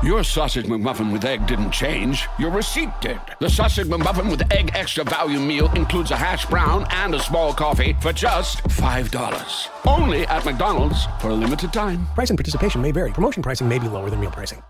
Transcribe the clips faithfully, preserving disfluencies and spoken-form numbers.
Your sausage McMuffin with egg didn't change. Your receipt did. The sausage McMuffin with egg extra value meal includes a hash brown and a small coffee for just five dollars. Only at McDonald's for a limited time. Price and participation may vary. Promotion pricing may be lower than real pricing.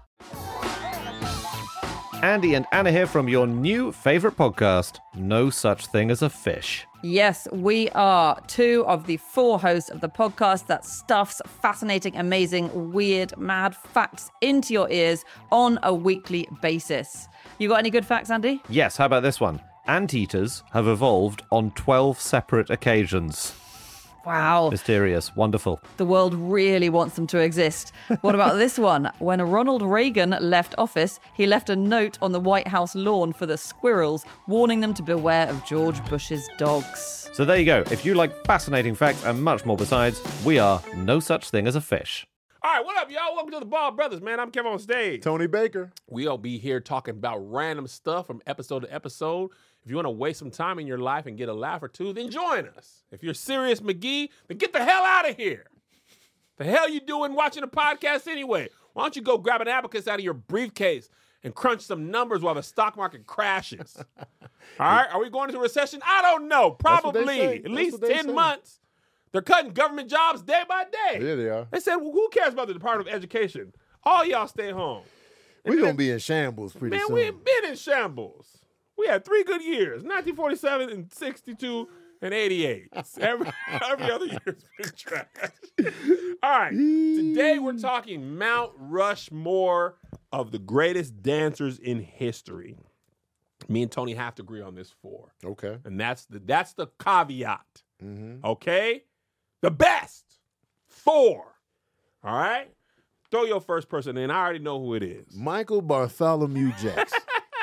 Andy and Anna here from your new favorite podcast, No Such Thing as a Fish. Yes, we are two of the four hosts of the podcast that stuffs fascinating, amazing, weird, mad facts into your ears on a weekly basis. You got any good facts, Andy? Yes, how about this one? Anteaters have evolved on twelve separate occasions. Wow. Mysterious. Wonderful. The world really wants them to exist. What about this one? When Ronald Reagan left office, he left a note on the White House lawn for the squirrels, warning them to beware of George Bush's dogs. So there you go. If you like fascinating facts and much more besides, we are No Such Thing as a Fish. All right, what up, y'all? Welcome to the Ball Brothers, man. I'm Kevin on stage. Tony Baker. We'll be here talking about random stuff from episode to episode. If you want to waste some time in your life and get a laugh or two, then join us. If you're serious McGee, then get the hell out of here. The hell you doing watching a podcast anyway? Why don't you go grab an abacus out of your briefcase and crunch some numbers while the stock market crashes? All right, are we going into a recession? I don't know. Probably. At That's least what they ten say. months. They're cutting government jobs day by day. Yeah, they are. They said, well, who cares about the Department of Education? All y'all stay home. We're going to be in shambles pretty Man, soon. we've been in shambles. We had three good years, nineteen forty-seven and sixty-two and eighty-eight. Every, every other year's been trash. All right, today we're talking Mount Rushmore of the greatest dancers in history. Me and Tony have to agree on this four. Okay. And that's the that's the caveat. Mm-hmm. Okay? The best. Four. All right? Throw your first person in. I already know who it is. Michael Bartholomew Jackson.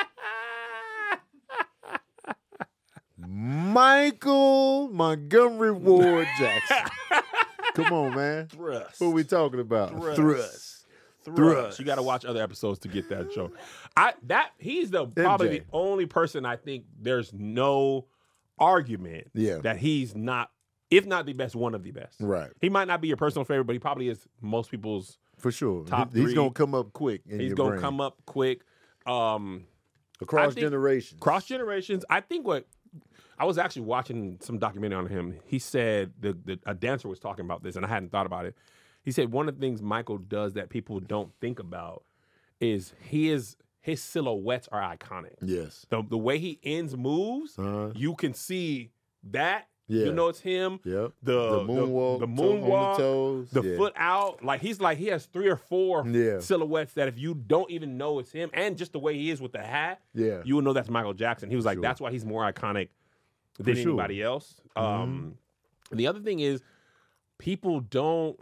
Michael Montgomery Ward Jackson. Come on, man. Thrust. What are we talking about? Thrust. Thrust. Thrust. Thrust. You got to watch other episodes to get that joke. I that he's the probably M J. the only person I think there's no argument Yeah. that he's not, if not the best, one of the best. Right. He might not be your personal favorite, but he probably is most people's. For sure. Top He- He's three. going to come up quick in He's your gonna brain. come up quick. Um, Across I think- generations. Cross generations. I think what I was actually watching some documentary on him. He said the, the a dancer was talking about this, and I hadn't thought about it. He said one of the things Michael does that people don't think about is he is his silhouettes are iconic. Yes. The the way he ends moves, Uh-huh. you can see that. Yeah. You know it's him. Yep. The The moonwalk, the, toe- moonwalk, on the toes, the yeah. foot out. Like he's like he has three or four Yeah. silhouettes that if you don't even know it's him, and just the way he is with the hat, Yeah. you will know that's Michael Jackson. He was like, Sure. that's why he's more iconic than For sure. anybody else. Um, and the other thing is, people don't.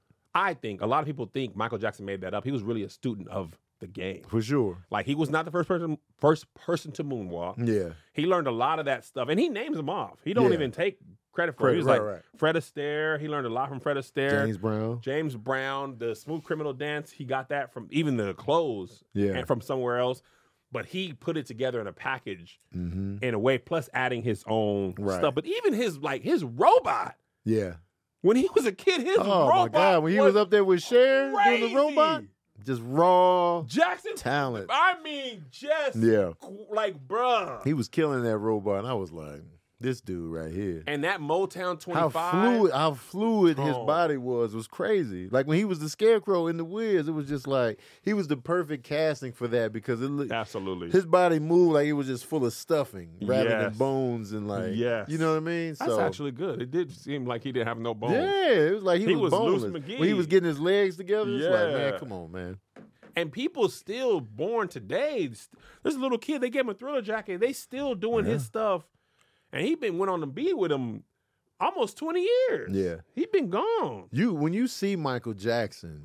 I think a lot of people think Michael Jackson made that up. He was really a student of the game. For sure. Like he was not the first person first person to moonwalk. Yeah. He learned a lot of that stuff, and he names them off. He don't Yeah. even take credit for it. Credit, He was right, like right. Fred Astaire. He learned a lot from Fred Astaire. James Brown. James Brown, the Smooth Criminal Dance. He got that from even the clothes, Yeah. and from somewhere else. But he put it together in a package Mm-hmm. in a way, plus adding his own Right. stuff. But even his like his robot. Yeah. When he was a kid, his Oh, robot. my God. When he was up there with Cher doing crazy. the robot, just raw Jackson talent. I mean, just Yeah. like bruh. He was killing that robot, and I was like, this dude right here. And that Motown How twenty-five. fluid, how fluid his Oh. body was was crazy. Like when he was the Scarecrow in The Wiz, it was just like he was the perfect casting for that because it looked, Absolutely. his body moved like it was just full of stuffing rather than Yes. bones and like, Yes. you know what I mean? That's so, actually good. It did seem like he didn't have no bones. yeah, it was like he, He was, was Loose boneless. McGee. When he was getting his legs together, it's like, Yeah. man, come on, man. And people still born today. There's a little kid, they gave him a Thriller jacket. They still doing his stuff. And he been went on to be with him almost twenty years. Yeah. He been gone. You when you see Michael Jackson,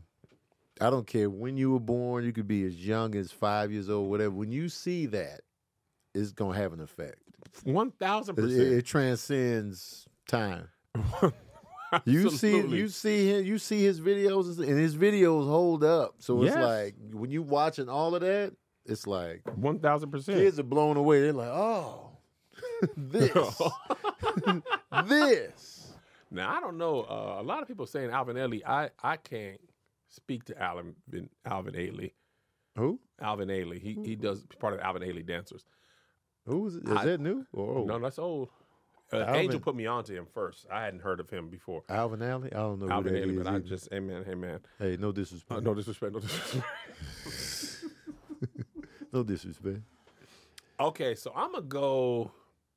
I don't care when you were born, you could be as young as five years old, whatever. When you see that, it's gonna have an effect. one thousand It, percent. it- it transcends time. You see, Absolutely. you see him, you see his videos, and his videos hold up. So it's Yes. like when you watching all of that, it's like one thousand percent. kids are blown away. They're like, oh, this, this. Now, I don't know. Uh, a lot of people saying Alvin Ailey. I, I can't speak to Alvin, Alvin Ailey. Who? Alvin Ailey. He he does part of the Alvin Ailey Dancers. Who is it? Is I- that new or old? No, that's old. Uh, Alvin- Angel put me onto him first. I hadn't heard of him before. Alvin Alley? I don't know Alvin who that Ailey, is but I either. just, hey man, hey man. Hey, no disrespect. Uh, no disrespect, no disrespect. No disrespect. Okay, so I'm gonna go.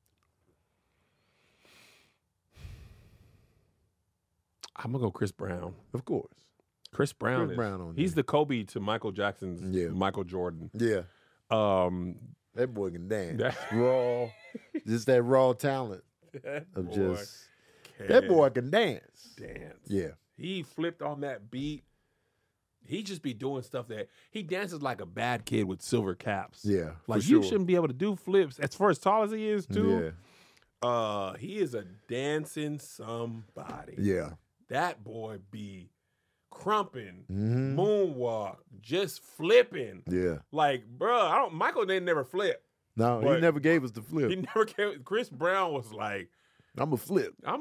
I'm gonna go Chris Brown. Of course. Chris Brown. Chris is, Brown on he's there. the Kobe to Michael Jackson's Yeah. Michael Jordan. Yeah. Um, That boy can dance. That- raw. Just that raw talent that of boy just can that boy can dance. dance. Yeah. He flipped on that beat. He just be doing stuff that he dances like a bad kid with silver caps. Yeah. Like for you sure. shouldn't be able to do flips as far as tall as he is too. Yeah. Uh, he is a dancing somebody. Yeah. That boy be crumping, Mhm. moonwalk, just flipping. Yeah. Like, bro, I don't. Michael didn't never flip. No, But- he never gave us the flip. He never came. Chris Brown was like, I'm a flip. I'm.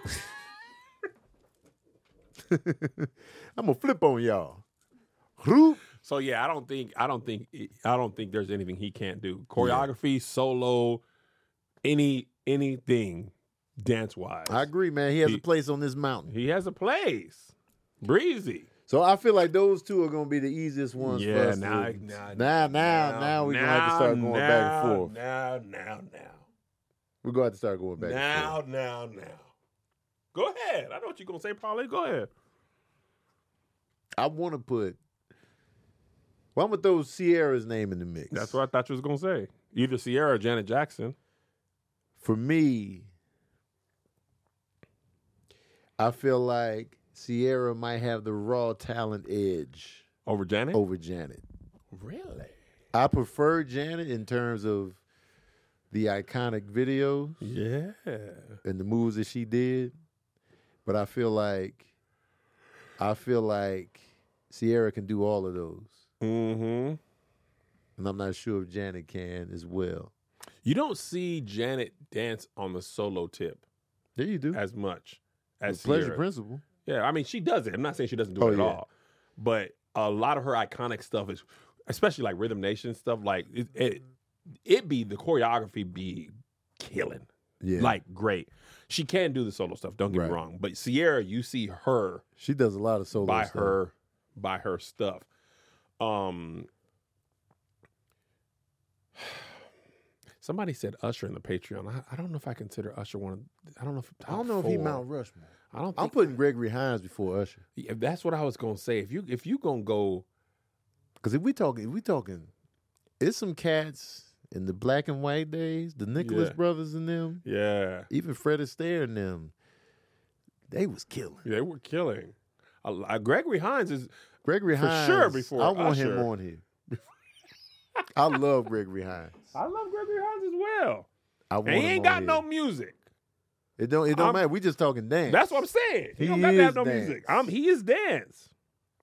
I'm gonna flip on y'all. Whoop. So yeah, I don't think. I don't think. I don't think there's anything he can't do. Choreography, solo, any anything, dance wise. I agree, man. He has He- a place on this mountain. He has a place. Breezy. So I feel like those two are gonna be the easiest ones for Yeah, us. now, to, now, now, now, now, we're gonna have to start going back and forth. Now, now, now, We're gonna have to start going back and now, forth. now, now. Go ahead. I know what you're gonna say, Paulie. Go ahead. I want to put. Well, I'm gonna throw Sierra's name in the mix. That's what I thought you was gonna say. Either Sierra or Janet Jackson. For me, I feel like Sierra might have the raw talent edge Over Janet? over Janet. Really? I prefer Janet in terms of the iconic videos Yeah. and the moves that she did, but I feel like I feel like Sierra can do all of those, Mm-hmm. and I'm not sure if Janet can as well. You don't see Janet dance on the solo tip There you do. as much as The Pleasure Sierra. Principle. Yeah, I mean, she does it. I'm not saying she doesn't do Oh, it at yeah. all. But a lot of her iconic stuff is, especially like Rhythm Nation stuff, like it, it, it be, the choreography be killing. Yeah, Like, great. She can do the solo stuff, don't get Right. me wrong. But Sierra, you see her she does a lot of solo by stuff. her, by her stuff. Um, somebody said Usher in the Patreon. I, I don't know if I consider Usher one of, I don't know if I don't know if he Mount Rushmore. I don't I'm think, putting Gregory Hines before Usher. yeah, that's what I was going to say. If you, if you going to go, Because if we talking, if we talking, it's some cats in the black and white days, the Nicholas Yeah. brothers and them, yeah, even Fred Astaire and them, they was killing. they were killing. Uh, Gregory Hines is, Gregory For Hines, sure before I want Usher. him on here. I love Gregory Hines. I love Gregory Hines as well. I want And he him ain't on got here. no music. It don't. It don't I'm- matter. We just talking dance. That's what I'm saying. He, He don't got to have is no dance. music. Um, he is dance.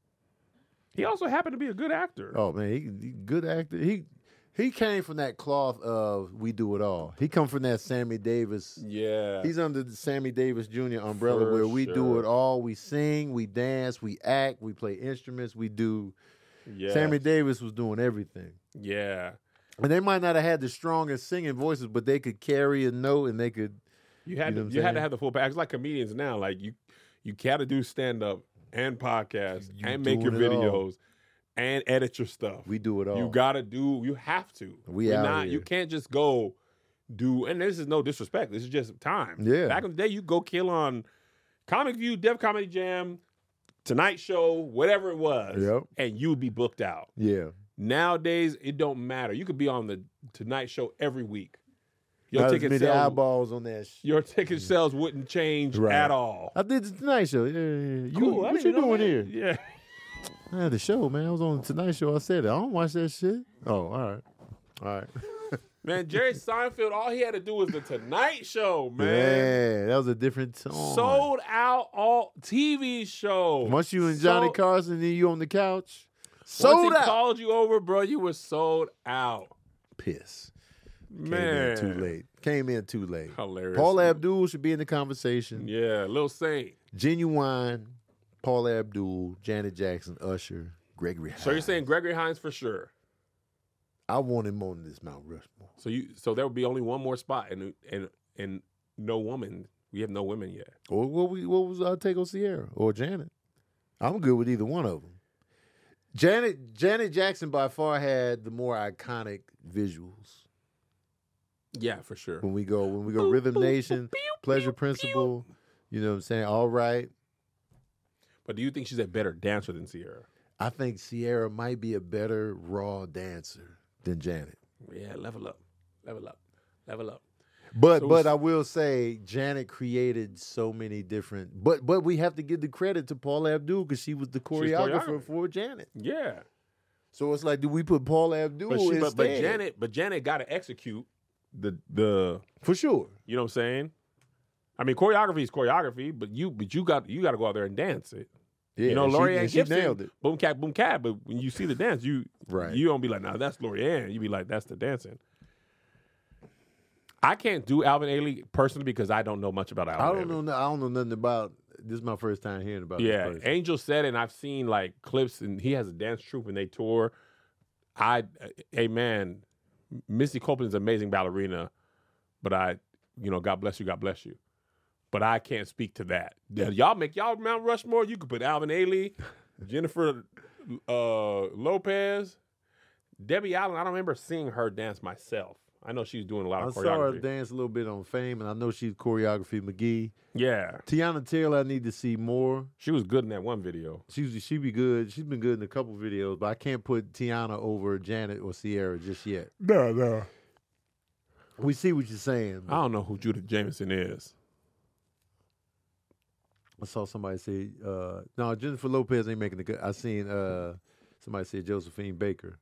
He also happened to be a good actor. Oh man, he, he good actor. He he came from that cloth of We Do It All. He come from that Sammy Davis. Yeah. He's under the Sammy Davis Junior umbrella For where we do sure. it all. We sing, we dance, we act, we play instruments, we do. yeah. Sammy Davis was doing everything. Yeah. And they might not have had the strongest singing voices, but they could carry a note and they could. You had You know to what you I'm had to saying? have the full package. Like comedians now, like you you gotta do stand up and podcast You and make your doing it all. videos and edit your stuff. We do it all. You gotta do. You have to. We We're out not. here. You can't just go do. And this is no disrespect. This is just time. Yeah. Back in the day, you go kill on Comic View, Def Comedy Jam, Tonight Show, whatever it was, Yep. and you'd be booked out. Yeah. Nowadays, it don't matter. You could be on the Tonight Show every week. Your Not as ticket many sales. eyeballs on that. Sh- Your ticket sales wouldn't change Right. at all. I did the Tonight Show. Yeah, yeah, yeah. You, Cool. I what didn't you know doing that. here? Yeah. I had the show, man. I was on the Tonight Show. I said it. I don't watch that shit. Oh, all right. All right. Man, Jerry Seinfeld, all he had to do was the Tonight Show, man. Yeah, that was a different tone. Sold out all T V show. Once you and Johnny Sold- Carson, then you on the couch. Sold Once he out. called you over, bro, you were sold out. Piss. Came Man. in too late. Came in too late. Hilarious. Paul Abdul should be in the conversation. Yeah, Lil Saint. Genuine, Paul Abdul, Janet Jackson, Usher. Gregory Hines. So you're saying Gregory Hines for sure. I want him on this Mount Rushmore. So you so there would be only one more spot and and and no woman. We have no women yet. Or what, we, what was our take on Sierra or Janet? I'm good with either one of them. Janet Janet Jackson by far had the more iconic visuals. Yeah, for sure. When we go when we go Rhythm Nation, Pleasure Principle, you know what I'm saying? All right. But do you think she's a better dancer than Sierra? I think Sierra might be a better raw dancer than Janet. Yeah, level up, level up, level up. But So but it's- I will say Janet created so many different. But but we have to give the credit to Paula Abdul because she was the choreographer choreographer. for Janet. Yeah, So it's like, do we put Paula Abdul but, she, instead? but but Janet, but Janet got to execute the the. For sure. You know what I'm saying? I mean, choreography is choreography, but you but you got you got to go out there and dance it. Yeah, You know, and she- Lorianne and she Gibson, nailed it. boom cat, boom cat. But when you see the dance, you Right. you don't be like, nah, that's Lorianne. You be like, that's the dancing. I can't do Alvin Ailey personally because I don't know much about Alvin. I don't Ailey. know. no- I don't know nothing about. This is my first time hearing about. Yeah, this person. Angel said, and I've seen like clips, and he has a dance troupe and they tour. I, hey man, Missy Copeland's an amazing ballerina, but I, you know, God bless you, God bless you. But I can't speak to that. Yeah, y'all make y'all Mount Rushmore. You could put Alvin Ailey, Jennifer uh, Lopez, Debbie Allen. I don't remember seeing her dance myself. I know she's doing a lot I of saw her choreography. dance a little bit on Fame, and I know she's choreography McGee. Yeah, Tiana Taylor, I need to see more. she was good in that one video. She's she be good. She's been good in a couple videos, but I can't put Tiana over Janet or Sierra just yet. No, no. We see what you're saying. I don't know who Judith Jameson is. I saw somebody say, uh, no, Jennifer Lopez ain't making the good. I seen uh, somebody say Josephine Baker.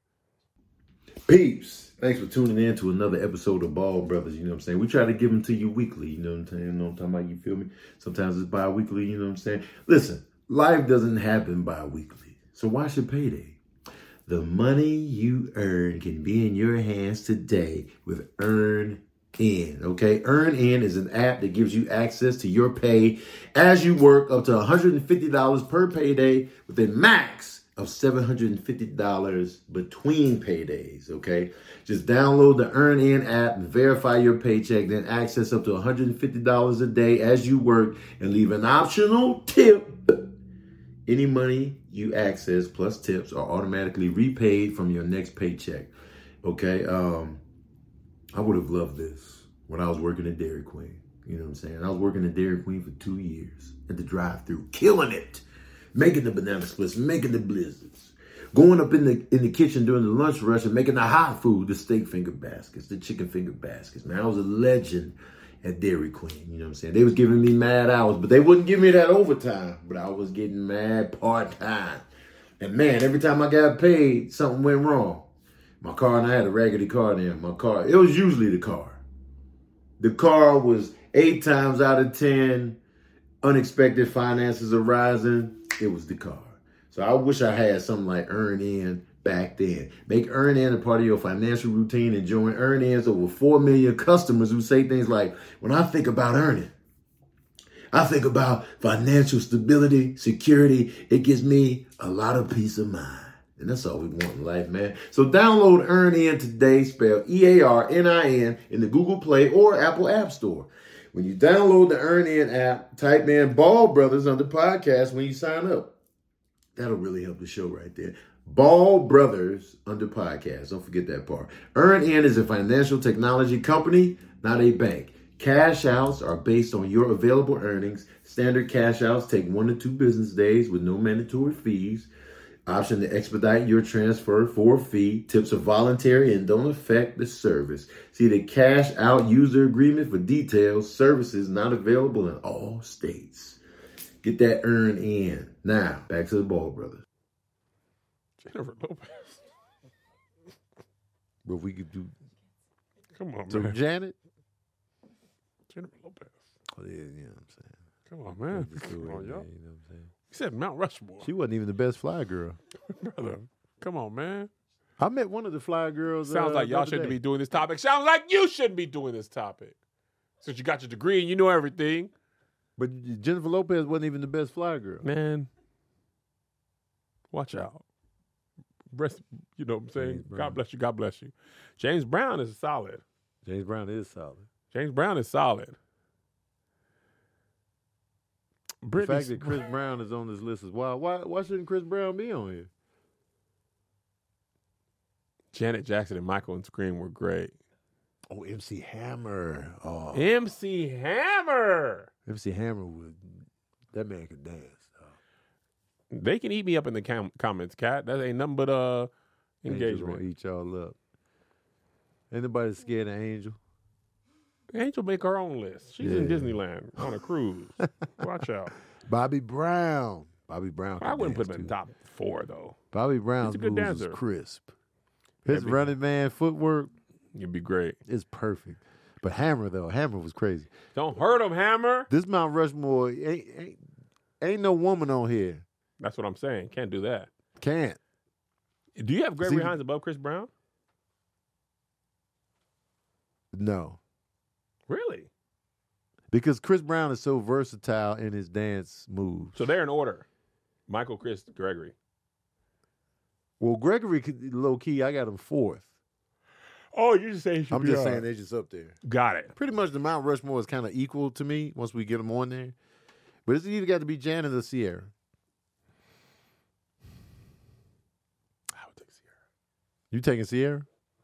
Peeps, thanks for tuning in to another episode of Ball Brothers. You know what I'm saying? We try to give them to you weekly. You know what I'm saying? You know what I'm talking about? You feel me? Sometimes it's bi-weekly. You know what I'm saying? Listen, life doesn't happen bi-weekly. So why should payday? The money you earn can be in your hands today with Earn In, okay? Earn In is an app that gives you access to your pay as you work up to one hundred fifty dollars per payday with a max of seven hundred fifty dollars between paydays, okay? Just download the Earn In app and verify your paycheck, then access up to one hundred fifty dollars a day as you work and leave an optional tip. Any money you access plus tips are automatically repaid from your next paycheck, okay? Um, I would have loved this when I was working at Dairy Queen. You know what I'm saying? I was working at Dairy Queen for two years at the drive-thru, killing it, making the banana splits, making the blizzards, going up in the in the kitchen during the lunch rush and making the hot food, the steak finger baskets, the chicken finger baskets. Man, I was a legend at Dairy Queen. You know what I'm saying? They was giving me mad hours, but they wouldn't give me that overtime. But I was getting mad part-time. And man, every time I got paid, something went wrong. My car, and I had a raggedy car then. My car, it was usually the car. The car was eight times out of ten, unexpected finances arising, it was the car. So I wish I had something like Earn In back then. Make Earn In a part of your financial routine and join Earn In's over four million customers who say things like, when I think about earning, I think about financial stability, security. It gives me a lot of peace of mind. And that's all we want in life, man. So download Earn In today, spelled E A R N I N, in the Google Play or Apple App Store. When you download the Earn In app, type in Ball Brothers under podcast when you sign up. That'll really help the show right there. Ball Brothers under podcast. Don't forget that part. Earn In is a financial technology company, not a bank. Cash outs are based on your available earnings. Standard cash outs take one to two business days with no mandatory fees. Option to expedite your transfer for a fee. Tips are voluntary and don't affect the service. See the cash out user agreement for details. Services not available in all states. Get that Earn In. Now, back to the Ball Brothers. Jennifer Lopez. But we could do. Come on, So man. Janet. Jennifer Lopez. Oh, yeah, you know what I'm saying. Come on, man. Just Come do it, on, man, y'all. you know what I'm saying. You said Mount Rushmore. She wasn't even the best fly girl. Brother, come on, man. I met one of the fly girls. Sounds uh, like the y'all other shouldn't day. be doing this topic. Sounds like you shouldn't be doing this topic. Since you got your degree and you know everything. But Jennifer Lopez wasn't even the best fly girl. Man, watch out. Rest, you know what I'm saying? James Brown. God bless you. God bless you. James Brown is solid. James Brown is solid. James Brown is solid. The Britney, fact that Chris Brown is on this list is wild. Why, why shouldn't Chris Brown be on here? Janet Jackson and Michael and Scream were great. Oh, M C Hammer. Oh, M C Hammer. M C Hammer would. That man could dance. Oh. They can eat me up in the com- comments, Cat. That ain't nothing but uh Angel engagement. gonna eat y'all up. Ain't nobody scared of Angel. Angel make her own list. She's in Yeah. Disneyland on a cruise. Watch out. Bobby Brown. Bobby Brown. I could wouldn't put dance, him in too. top four though. Bobby Brown's He's a good moves dancer. is crisp. His Every- running man footwork You'd be great. is perfect. But Hammer though, Hammer was crazy. Don't hurt him, Hammer. This Mount Rushmore ain't ain't, ain't no woman on here. That's what I'm saying. Can't do that. Can't. Do you have Gregory See- Hines above Chris Brown? No. Really? Because Chris Brown is so versatile in his dance moves. So they're in order. Michael, Chris, Gregory. Well, Gregory, could- low key, I got him fourth. Oh, you just saying he should I'm be just on. saying they're just up there. Got it. Pretty much the Mount Rushmore is kind of equal to me once we get them on there. But it's either got to be Janet or Sierra. I would take Sierra. You taking Sierra?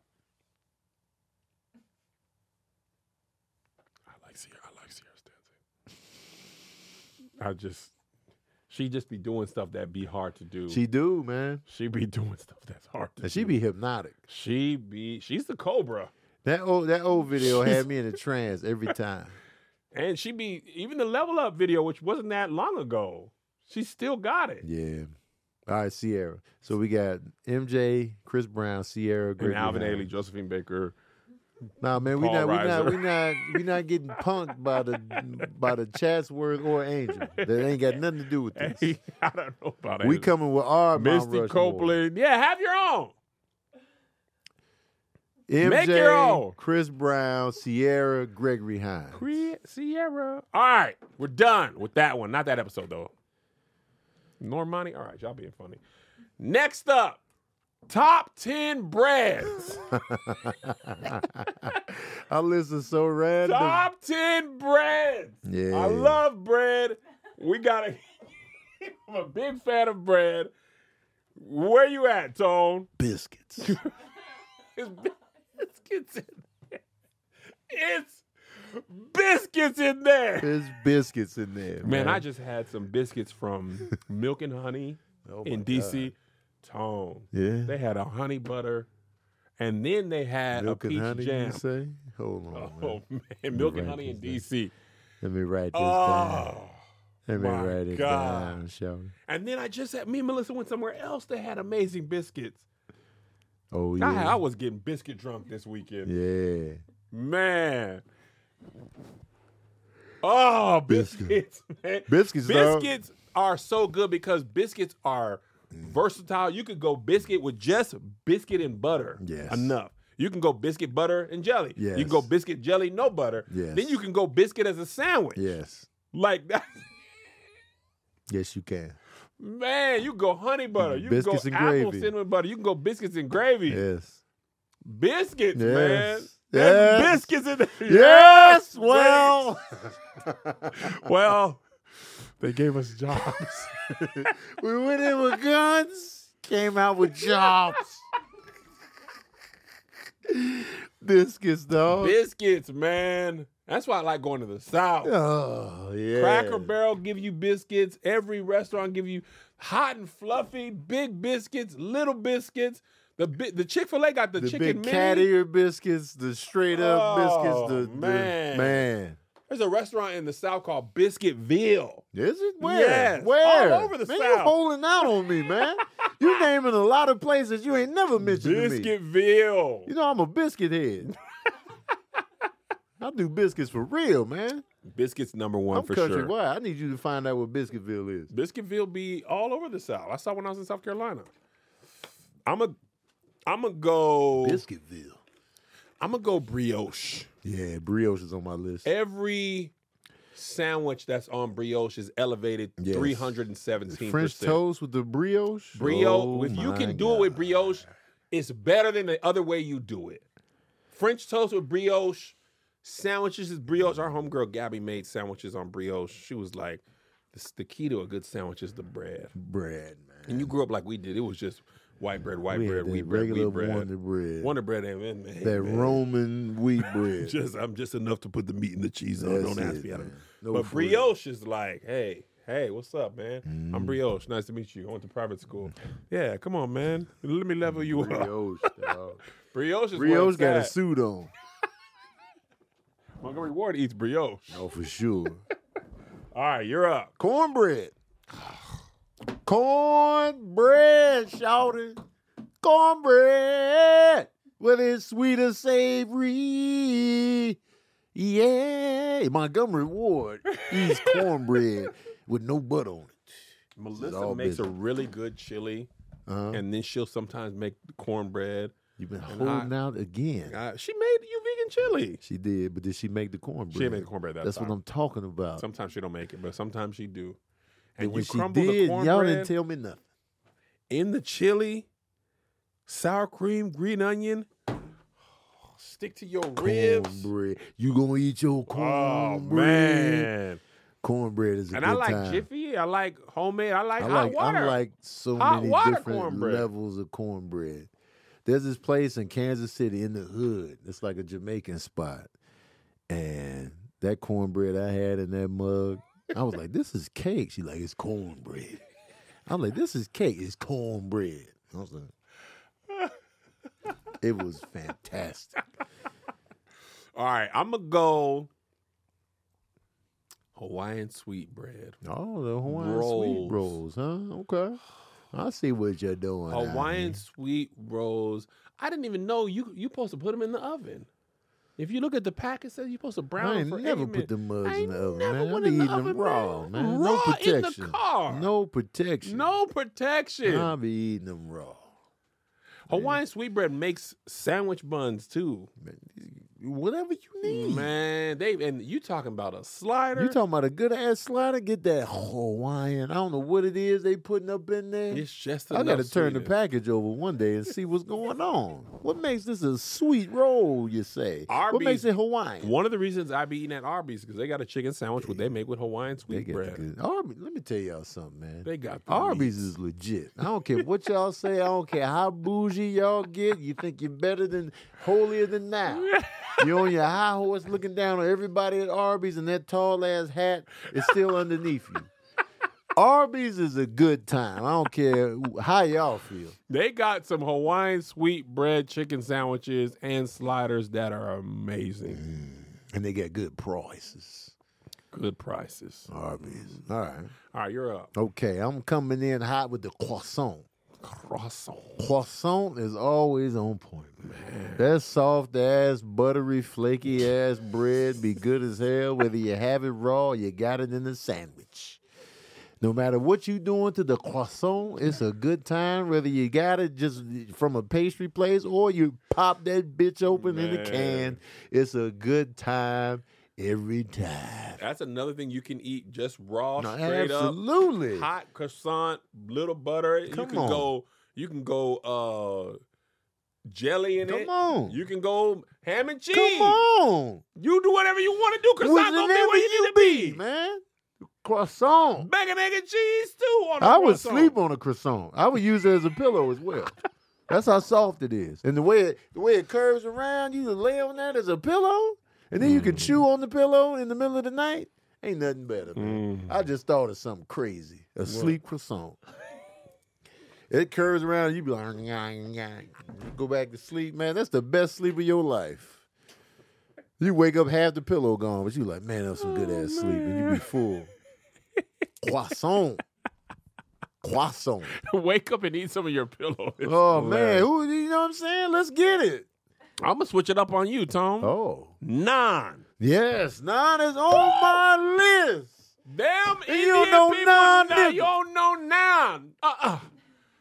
I like Sierra. I like Sierra's dancing. I just, she just be doing stuff that be hard to do. She do, man. She be doing stuff that's hard to And do. she be hypnotic. She be, she's the Cobra. That old that old video had me in a trance every time. And she be, even the Level Up video, which wasn't that long ago, she still got it. Yeah. All right, Sierra. So we got M J, Chris Brown, Sierra, And Gregory Alvin Hines. Ailey, Josephine Baker. Nah, man, we Paul not we not Reiser. we not we not getting punked by the by the Chatsworth or Angel. That ain't got nothing to do with this. Hey, I don't know about We Ailey. coming with our Mount Misty Rushmore. Copeland. Yeah, have your own. M J, Make your own. Chris Brown, Sierra, Gregory Hines. Cre- Sierra. All right, we're done with that one. Not that episode, though. Normani. All right, y'all being funny. Next up, top ten breads. Our list is so random. Top ten breads. Yeah. I love bread. We got to. I'm a big fan of bread. Where you at, Tone? Biscuits. It's biscuits in there. It's biscuits in there. There's biscuits in there. Man, Man, I just had some biscuits from Milk and Honey Oh my in D C. Tone. Yeah. They had a honey butter, and then they had Milk a and peach honey, jam. you say? Hold on, man. Oh man, Milk and write Honey in this D down. C. Let me write this down. Oh, Let me my write it God. down, shall we? and then I just had me and Melissa went somewhere else. They had amazing biscuits. Oh, I, yeah. I was getting biscuit drunk this weekend. Yeah. Man. Oh, Biscuit. biscuits, man. Biscuits, dog. Biscuits are so good because biscuits are versatile. You could go biscuit with just biscuit and butter. Yes. Enough. You can go biscuit, butter, and jelly. Yes. You can go biscuit, jelly, no butter. Yes. Then you can go biscuit as a sandwich. Yes. Like that. Yes, you can. Man, you can go honey butter. You Biscuits can and go apple gravy. cinnamon butter. You can go biscuits and gravy. Yes. Biscuits, Yes. man. Yes. There's biscuits in there. Yes. Well. Well, they gave us jobs. We went in with guns, came out with jobs. Biscuits, dog. Biscuits, man. That's why I like going to the South. Oh, yeah. Cracker Barrel give you biscuits. Every restaurant give you hot and fluffy, big biscuits, little biscuits. The bi- the Chick-fil-A got the, The chicken big mini. cat ear biscuits, the straight up Oh, biscuits. The, the man. man. There's a restaurant in the South called Biscuitville. Is it? Where? Yes, Where? all over the man, South. you holding out on me, man. You naming a lot of places you ain't never mentioned to me. Biscuitville. You know I'm a biscuit head. I do biscuits for real, man. Biscuits number one I'm for country sure. wide. I need you to find out what Biscuitville is. Biscuitville be all over the South. I saw when I was in South Carolina. I'm a, I'm gonna go. Biscuitville. I'm gonna go brioche. Yeah, brioche is on my list. Every sandwich that's on brioche is elevated Yes. three hundred seventeen percent. French toast with the brioche. Brioche, Oh, if you my can do God. it with brioche, it's better than the other way you do it. French toast with brioche, sandwiches is brioche. Our homegirl Gabby made sandwiches on brioche. She was like, "This the key to a good sandwich is the bread." bread, man. And you grew up like we did. It was just white bread, white We had bread, that wheat bread, regular wheat bread. Wonder bread. Wonder bread, and man, man, that man. Roman wheat bread. Just I'm just enough to put the meat and the cheese on. That's Don't ask it, me how to. man. No But food. brioche is like, hey, hey, what's up, man? Mm. I'm brioche. Nice to meet you. I went to private school. Yeah, come on, man. Let me level you up. brioche. dog. Brioche is where Brioche it's got a at. suit on. Montgomery Ward eats brioche. Oh, for sure. All right, you're up. Cornbread. Cornbread, shouting. Cornbread. Whether it's sweet or savory. Yeah. Montgomery Ward eats cornbread with no butter on it. Melissa all makes a business. really good chili, Uh-huh. and then she'll sometimes make cornbread. You've been And holding I- out again. Uh, she made you vegan chili. She did, but did she make the cornbread? She didn't make the cornbread that That's time. what I'm talking about. Sometimes she don't make it, but sometimes she do. and And when you she crumble the did, y'all cornbread didn't tell me nothing. in the chili, sour cream, green onion. Stick to your ribs. Cornbread. You gonna eat your Oh cornbread? man! Cornbread is a And good I like time. Jiffy. I like homemade. I like I hot like water. I like so Hot many water different cornbread. levels of cornbread. There's this place in Kansas City in the hood. It's like a Jamaican spot, and that cornbread I had in that mug, I was like, "This is cake." She like, "It's cornbread." I was like, "This is cake. It's cornbread." I was like, it was fantastic. All right, I'm gonna go Hawaiian sweetbread. Oh, the Hawaiian Rolls. sweet rolls, huh? Okay. I see what you're doing. out Hawaiian here. sweet rolls. I didn't even know you you supposed to put them in the oven. If you look at the pack, it says you're supposed to brown I them ain't for never eight put minutes. the mugs I in ain't the oven, never man. I went be in the eating them oven, raw, man. man. No Raw in the protection. car. No protection. No protection. I be eating them raw. Hawaiian sweetbread makes sandwich buns too. Whatever you need. Man, they and you talking about a slider? You talking about a good ass slider? Get that Hawaiian. I don't know what it is they putting up in there. It's just I enough got to turn the sweetness. package over one day and see what's going on. What makes this a sweet roll, you say? What Arby's- makes it Hawaiian? One of the reasons I be eating at Arby's because they got a chicken sandwich what they make with Hawaiian They get the sweetbread. good. Arby's, let me tell y'all something, man. They got the Arby's meats. is legit. I don't care what y'all say. I don't care how bougie y'all get. You think you're better than, holier than thou. You're on your high horse looking down on everybody at Arby's, and that tall ass hat is still underneath you. Arby's is a good time. I don't care how y'all feel. They got some Hawaiian sweetbread chicken sandwiches and sliders that are amazing. And they got good prices. Good prices. Arby's. All right. All right, you're up. Okay, I'm coming in hot with the croissant. Croissant. Croissant is always on point, man. That soft ass, buttery, flaky ass bread be good as hell. Whether you have it raw or you got it in a sandwich. No matter what you doing to the croissant, it's a good time. Whether you got it just from a pastry place or you pop that bitch open in the can, Man. it's a good time every time. That's another thing you can eat just raw, No, straight absolutely. up. Hot croissant, little butter. Come you can on. go. You can go uh, jelly in Come it. on. You can go ham and cheese. Come on. You do whatever you want to do. Croissant gonna be Whatever where you need to be. man. Croissant. Bacon, egg, and cheese too. On a I would croissant. sleep on a croissant. I would use it as a pillow as well. That's how soft it is. And the way it, the way it curves around, you can lay on that as a pillow, and then you can chew on the pillow in the middle of the night. Ain't nothing better, man. I just thought of something crazy. A sleep croissant. It curves around, you be like, "Nyah, nyah." You go back to sleep, man. That's the best sleep of your life. You wake up half the pillow gone, but you like, man, that was some good ass sleep, and you be full. Croissant. Croissant. Wake up and eat some of your pillow. It's Oh, man. hilarious. Who, you know what I'm saying? Let's get it. I'm gonna switch it up on you, Tom. Oh. Naan. Yes, nine is on my list. Damn And Indian you don't know people. naan, nah, nigga. you don't know naan. Uh-uh.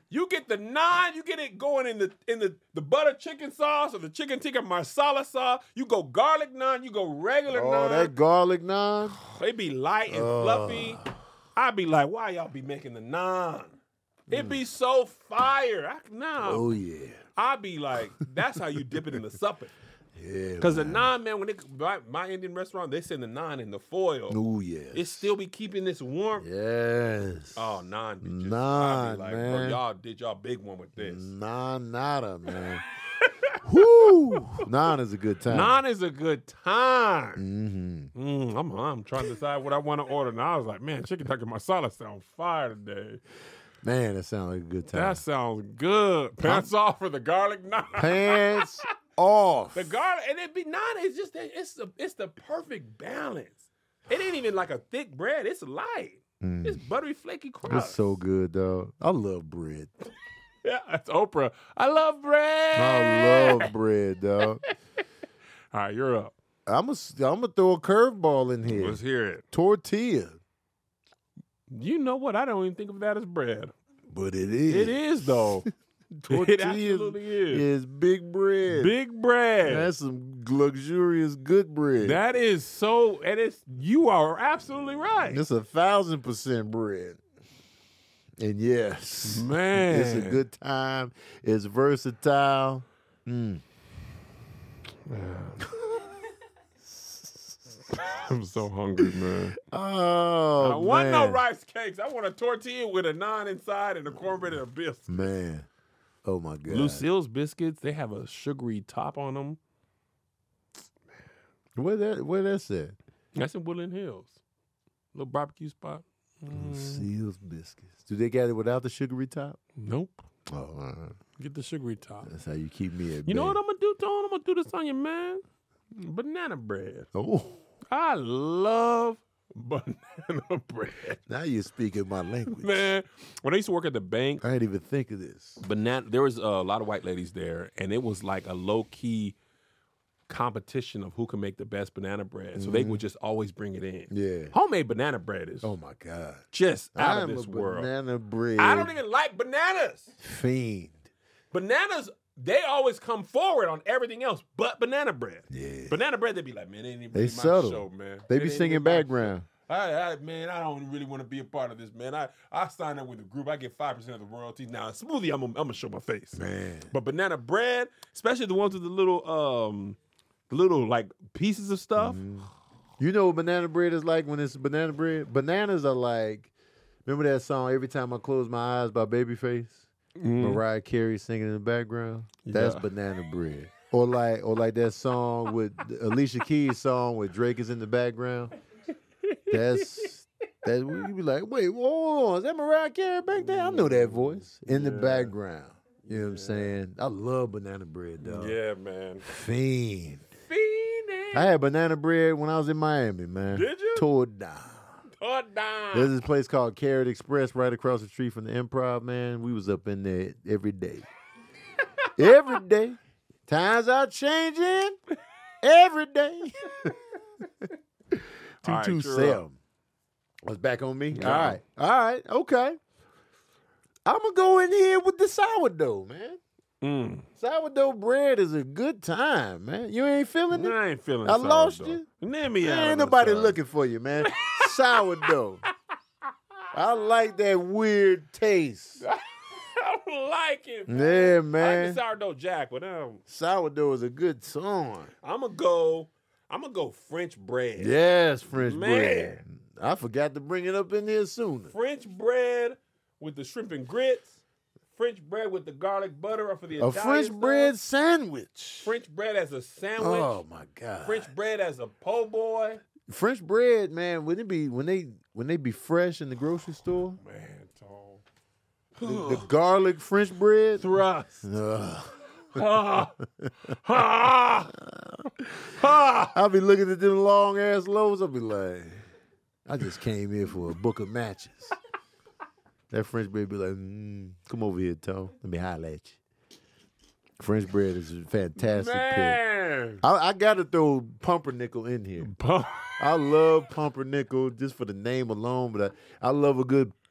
You get the naan, you get it going in the in the, the butter chicken sauce or the chicken tikka masala sauce. You go garlic naan, you go regular Oh, naan. that garlic naan. They be light and Uh. fluffy. I be like, why y'all be making the naan? It be so fire. I, nah. Oh yeah. I be like, that's how you dip it in the supper. Yeah. Because the naan, man, when they my, my Indian restaurant, they send the naan in the foil. Oh yeah. It still be keeping this warm. Yes. Oh, naan be just, I Naan, be like, bro, man. y'all did y'all big one with this. Naan nada, man. Woo! Naan is a good time. Naan is a good time. Mm-hmm. Mm, I'm, I'm trying to decide what I want to order. Now I was like, man, chicken tikka masala sounds fire today. Man, that sounds like a good time. That sounds good. Pants off for the garlic naan. Pants off. The garlic, and it be naan. It's just it's the it's the perfect balance. It ain't even like a thick bread. It's light. Mm. It's buttery, flaky crust. It's so good, though. I love bread. Yeah, that's Oprah. I love bread. I love bread, dog. All right, you're up. I'm gonna I'm gonna throw a curveball in here. Let's hear it. Tortilla, You know what? I don't even think of that as bread. but it is. It is though. Tortilla It absolutely is. is big bread. Big bread. That's some luxurious good bread. That is so, and it's you are absolutely right. It's a thousand percent bread. And yes, Man. it's a good time. It's versatile. Mm. I'm so hungry, man. Oh, I don't want man. no rice cakes. I want a tortilla with a naan inside and a cornbread and a biscuit. Man. Oh, my God. Lucille's biscuits, they have a sugary top on them. Where that, where that's at? That's in Woodland Hills. Little barbecue spot. Lucille's biscuits. Do they got it without the sugary top? Nope. Oh, all right. Get the sugary top. That's how you keep me at You know bay. what I'm gonna do, Tone? I'm gonna do this on you, man. Banana bread. Oh, I love banana bread. now you're speaking my language. Man, when I used to work at the bank, I didn't even think of this. banana there was a lot of white ladies there, and it was like a low-key competition of who can make the best banana bread. So they would just always bring it in. Yeah. Homemade banana bread is Oh, my God. just out I'm of this a world. banana bread I don't even like bananas. fiend. Bananas, they always come forward on everything else but banana bread. Yeah. Banana bread, they be like, man, it ain't even They my subtle. show, man. They It be ain't singing even my background. show. I, I, man, I don't really want to be a part of this, man. I, I signed up with a group. I get five percent of the royalties. Now, a smoothie, I'm, I'm going to show my face. Man. But banana bread, especially the ones with the little, um, little like pieces of stuff. Mm-hmm. You know what banana bread is like when it's banana bread? Bananas are like, remember that song, Every Time I Close My Eyes by Babyface? Mariah Carey singing in the background? That's Yeah. banana bread. Or like or like that song with Alicia Keys' song where Drake is in the background. That's that you be like, wait, hold on, is that Mariah Carey back there? I know that voice in the background. You know what I'm saying? I love banana bread, dog. Yeah, man. Fiend. Fiending. I had banana bread when I was in Miami, man. Did you? Tore it down. Oh, down. There's this place called Carrot Express right across the street from the Improv, man. We was up in there every day. Every day. Times are changing every day. All right, two two you're seven. Was back on me? Yeah. All right. All right. Okay. I'm going to go in here with the sourdough, man. Mm. Sourdough bread is a good time, man. You ain't feeling it? I ain't feeling I lost sourdough. you? Name me out. Ain't of the nobody sourdough. looking for you, man. Sourdough. I like that weird taste. I don't like it. Man. Yeah, I like man. the sourdough jack, but um, Sourdough is a good song. I'm gonna go. I'm gonna go French bread. Yes, French Man. bread. I forgot to bring it up in here sooner. French bread with the shrimp and grits. French bread with the garlic butter, or for the A Italian French style. bread sandwich. French bread as a sandwich. Oh my God. French bread as a po' boy. French bread, man. When it be when they when they be fresh in the grocery store, Man, tall. the, the garlic French bread. Thrust. Ugh. Ah. Ah. Ah. I'll be looking at them long ass loaves. I'll be like, I just came here for a book of matches. That French bread be like, mm, come over here, Toe. Let me holler at you. French bread is a fantastic pick. Man. I, I got to throw pumpernickel in here. I love pumpernickel just for the name alone, but I, I love a good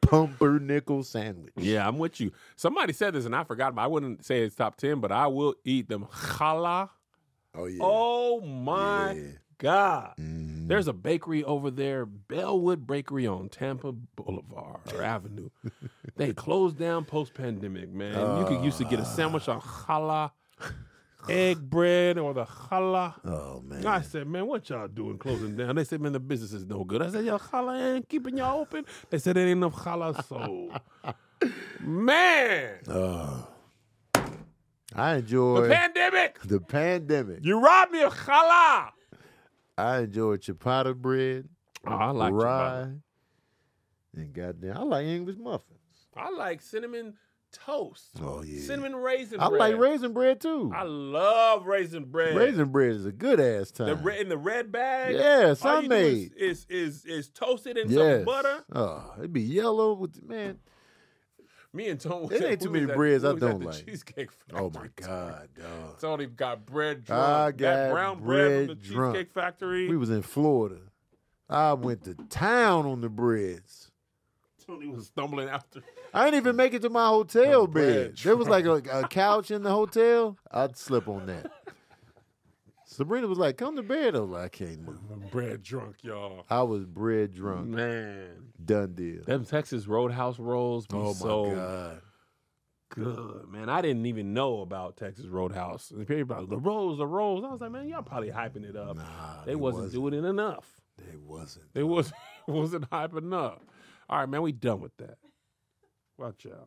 pumpernickel sandwich. Yeah, I'm with you. Somebody said this and I forgot, but I wouldn't say it's top ten, but I will eat them challah. Oh, yeah. Oh, my Yeah. God. Mm. There's a bakery over there, Bellwood Bakery on Tampa Boulevard or Avenue. They closed down post-pandemic, man. You could used to get a sandwich on challah, egg bread, or the challah. Oh, man. I said, man, what y'all doing closing down? They said, man, the business is no good. I said, y'all challah ain't keeping y'all open. They said, there ain't enough challah sold. Man. Oh. I enjoy The pandemic. the pandemic. You robbed me of challah. I enjoy ciabatta bread, Oh, I like rye, ciabatta. and goddamn, I like English muffins. I like cinnamon toast. Oh, yeah. Cinnamon raisin I bread. like raisin bread, too. I love raisin bread. Raisin bread is a good ass time. The re- in the red bag. Yes, all I you do made. Is, is is is toasted in yes. some butter. Oh, it'd be yellow with, man. Me and Tony. There ain't we too many was at- breads we I was at don't the like. Cheesecake Oh, Factory. my God, dog. Tony got bread drunk. I that got brown bread from the bread drunk. Cheesecake Factory. We was in Florida. I went to town on the breads. Tony was stumbling after. I didn't even make it to my hotel Oh, bread bed. There was like a, a couch in the hotel. I'd slip on that. Sabrina was like, come to bed. I was like, I can't move. I'm bread drunk, y'all. I was bread drunk. Man. Done deal. Them Texas Roadhouse rolls be Oh, my so God. good, man. I didn't even know about Texas Roadhouse. And people about the rolls, the rolls. I was like, man, y'all probably hyping it up. Nah, they they wasn't, wasn't. doing it enough. They wasn't. They wasn't wasn't hyping enough. All right, man, we done with that. Watch out.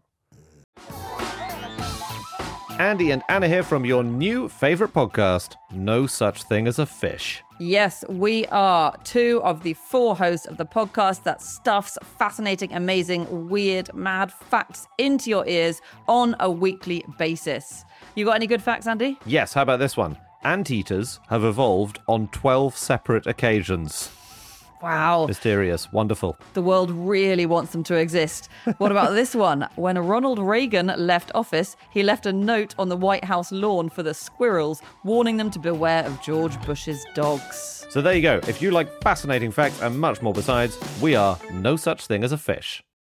Andy and Anna here from your new favorite podcast, No Such Thing as a Fish. Yes, we are two of the four hosts of the podcast that stuffs fascinating, amazing, weird, mad facts into your ears on a weekly basis. You got any good facts, Andy? Yes, how about this one? Anteaters have evolved on twelve separate occasions. Wow. Mysterious, wonderful. The world really wants them to exist. What about this one? When Ronald Reagan left office, he left a note on the White House lawn for the squirrels, warning them to beware of George Bush's dogs. So there you go. If you like fascinating facts and much more besides, we are No Such Thing as a Fish.